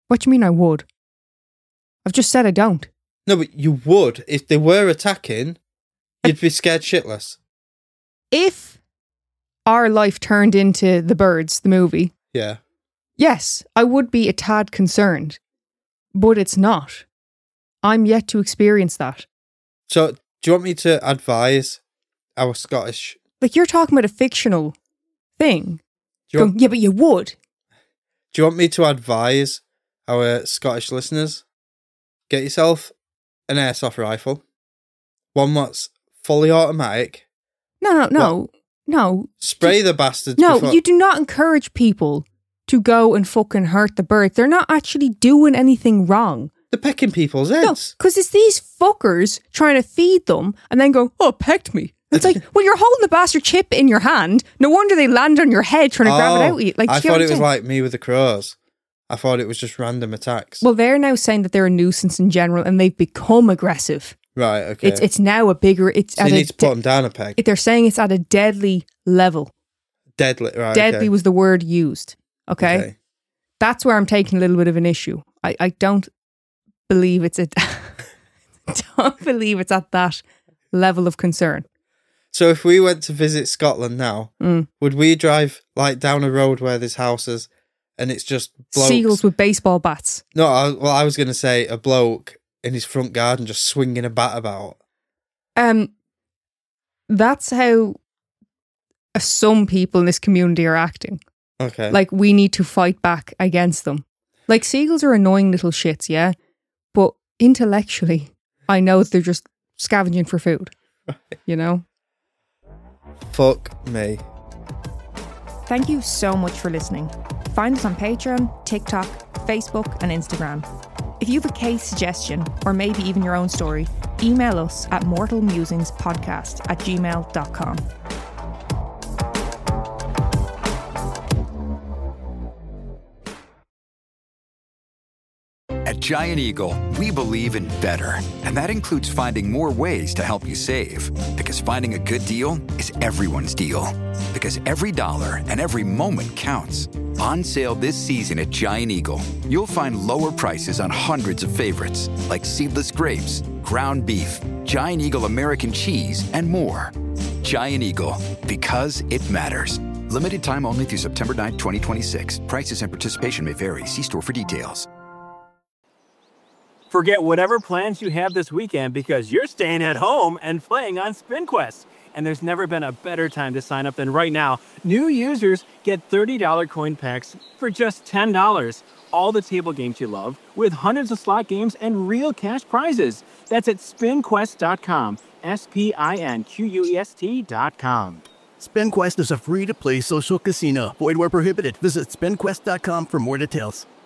What do you mean I would? I've just said I don't. No, but you would. If they were attacking, you'd be scared shitless. If our life turned into The Birds, the movie, Yeah. yes, I would be a tad concerned. But it's not. I'm yet to experience that. So, do you want me to advise our Scottish... Like, you're talking about a fictional thing. Do you Going, want, yeah, but you would. do you want me to advise our Scottish listeners? Get yourself an airsoft rifle. One that's fully automatic. No, no, no, What? no. Spray You- the bastards No, before... you do not encourage people to go and fucking hurt the birds. They're not actually doing anything wrong. They're pecking people's No, heads. because it's these fuckers trying to feed them and then go, oh, it pecked me. It's like, well, you're holding the bastard chip in your hand. No wonder they land on your head trying to grab it out of you. Like, I do you know thought what it I'm was saying? like me with the crows. I thought it was just random attacks. Well, they're now saying that they're a nuisance in general and they've become aggressive. Right, okay. It's it's now a bigger... It's so at you a need to put them down a peg. They're saying it's at a deadly level. Deadly, right. Deadly okay. was the word used. Okay? Okay. That's where I'm taking a little bit of an issue. I, I don't believe it's at don't believe it's at that level of concern. So if we went to visit Scotland now, Mm. would we drive like down a road where there's houses and it's just blokes? Seagulls with baseball bats. No, I, well, I was going to say a bloke in his front garden just swinging a bat about. Um, that's how uh, some people in this community are acting. Okay. Like, we need to fight back against them. Like, seagulls are annoying little shits, yeah? But intellectually, I know they're just scavenging for food. You know? Fuck me. Thank you so much for listening. Find us on Patreon, TikTok, Facebook, and Instagram. If you have a case suggestion, or maybe even your own story, email us at mortalmusingspodcast at gmail dot com. At Giant Eagle, we believe in better. And that includes finding more ways to help you save. Because finding a good deal is everyone's deal. Because every dollar and every moment counts. On sale this season at Giant Eagle, you'll find lower prices on hundreds of favorites, like seedless grapes, ground beef, Giant Eagle American cheese, and more. Giant Eagle, because it matters. Limited time only through September ninth, twenty twenty-six. Prices and participation may vary. See store for details. Forget whatever plans you have this weekend because you're staying at home and playing on SpinQuest. And there's never been a better time to sign up than right now. New users get thirty dollars coin packs for just ten dollars. All the table games you love with hundreds of slot games and real cash prizes. That's at spin quest dot com. S P I N Q U E S T dot com. SpinQuest is a free-to-play social casino. Void where prohibited. Visit spin quest dot com for more details.